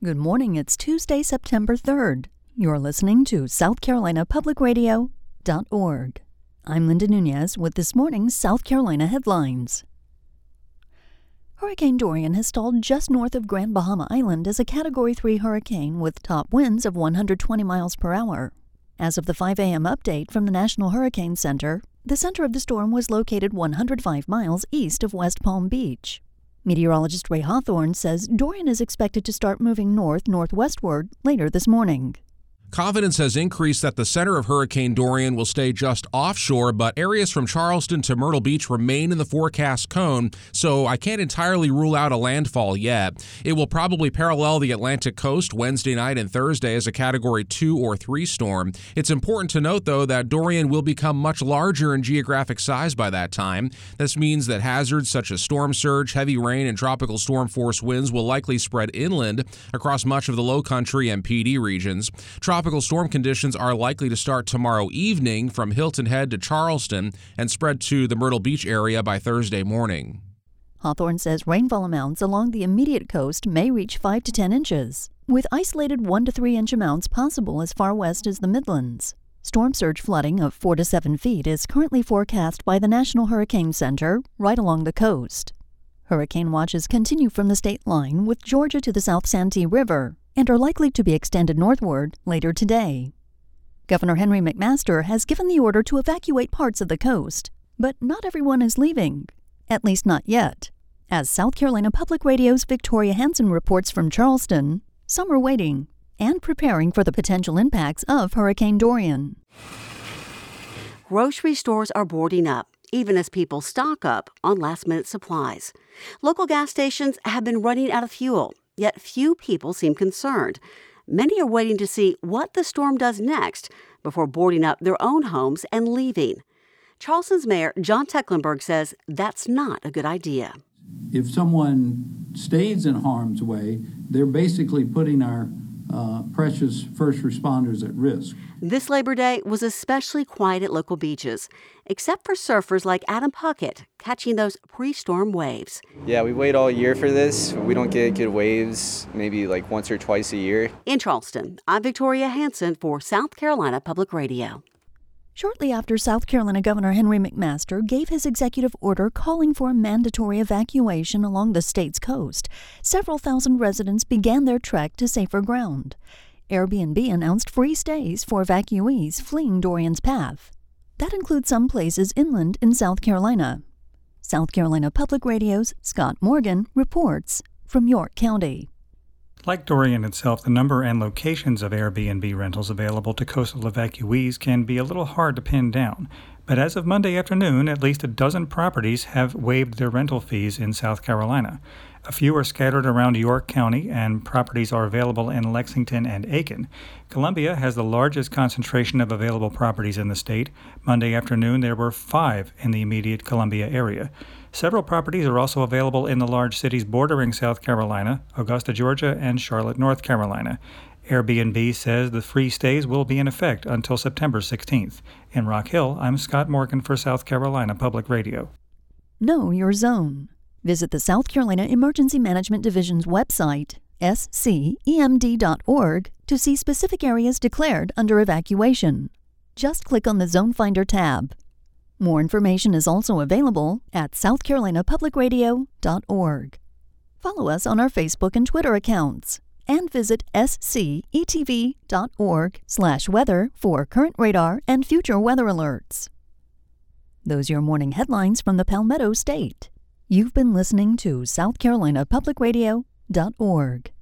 Good morning. It's Tuesday, September 3rd. You're listening to South Carolina Public Radio.org. I'm Linda Nunez with this morning's South Carolina headlines. Hurricane Dorian has stalled just north of Grand Bahama Island as a Category 3 hurricane with top winds of 120 miles per hour. As of the 5 a.m. update from the National Hurricane Center, the center of the storm was located 105 miles east of West Palm Beach. Meteorologist Ray Hawthorne says Dorian is expected to start moving north-northwestward later this morning. Confidence has increased that the center of Hurricane Dorian will stay just offshore, but areas from Charleston to Myrtle Beach remain in the forecast cone, so I can't entirely rule out a landfall yet. It will probably parallel the Atlantic coast Wednesday night and Thursday as a Category 2 or 3 storm. It's important to note, though, that Dorian will become much larger in geographic size by that time. This means that hazards such as storm surge, heavy rain, and tropical storm force winds will likely spread inland across much of the Low Country and PD regions. Tropical storm conditions are likely to start tomorrow evening from Hilton Head to Charleston and spread to the Myrtle Beach area by Thursday morning. Hawthorne says rainfall amounts along the immediate coast may reach 5 to 10 inches, with isolated 1 to 3 inch amounts possible as far west as the Midlands. Storm surge flooding of 4 to 7 feet is currently forecast by the National Hurricane Center right along the coast. Hurricane watches continue from the state line with Georgia to the South Santee River and are likely to be extended northward later today. Governor Henry McMaster has given the order to evacuate parts of the coast, but not everyone is leaving, at least not yet. As South Carolina Public Radio's Victoria Hansen reports from Charleston, some are waiting and preparing for the potential impacts of Hurricane Dorian. Grocery stores are boarding up, even as people stock up on last-minute supplies. Local gas stations have been running out of fuel, yet few people seem concerned. Many are waiting to see what the storm does next before boarding up their own homes and leaving. Charleston's Mayor John Tecklenburg says that's not a good idea. If someone stays in harm's way, they're basically putting our precious first responders at risk. This Labor Day was especially quiet at local beaches, except for surfers like Adam Puckett catching those pre-storm waves. Yeah, we wait all year for this. We don't get good waves, maybe like once or twice a year. In Charleston, I'm Victoria Hansen for South Carolina Public Radio. Shortly after South Carolina Governor Henry McMaster gave his executive order calling for a mandatory evacuation along the state's coast, several thousand residents began their trek to safer ground. Airbnb announced free stays for evacuees fleeing Dorian's path. That includes some places inland in South Carolina. South Carolina Public Radio's Scott Morgan reports from York County. Like Dorian itself, the number and locations of Airbnb rentals available to coastal evacuees can be a little hard to pin down. But as of Monday afternoon, at least a dozen properties have waived their rental fees in South Carolina. A few are scattered around York County, and properties are available in Lexington and Aiken. Columbia has the largest concentration of available properties in the state. Monday afternoon, there were 5 in the immediate Columbia area. Several properties are also available in the large cities bordering South Carolina, Augusta, Georgia, and Charlotte, North Carolina. Airbnb says the free stays will be in effect until September 16th. In Rock Hill, I'm Scott Morgan for South Carolina Public Radio. Know your zone. Visit the South Carolina Emergency Management Division's website, scemd.org, to see specific areas declared under evacuation. Just click on the Zone Finder tab. More information is also available at southcarolinapublicradio.org. Follow us on our Facebook and Twitter accounts, and visit scetv.org/weather for current radar and future weather alerts. Those are your morning headlines from the Palmetto State. You've been listening to South Carolina Public Radio.org.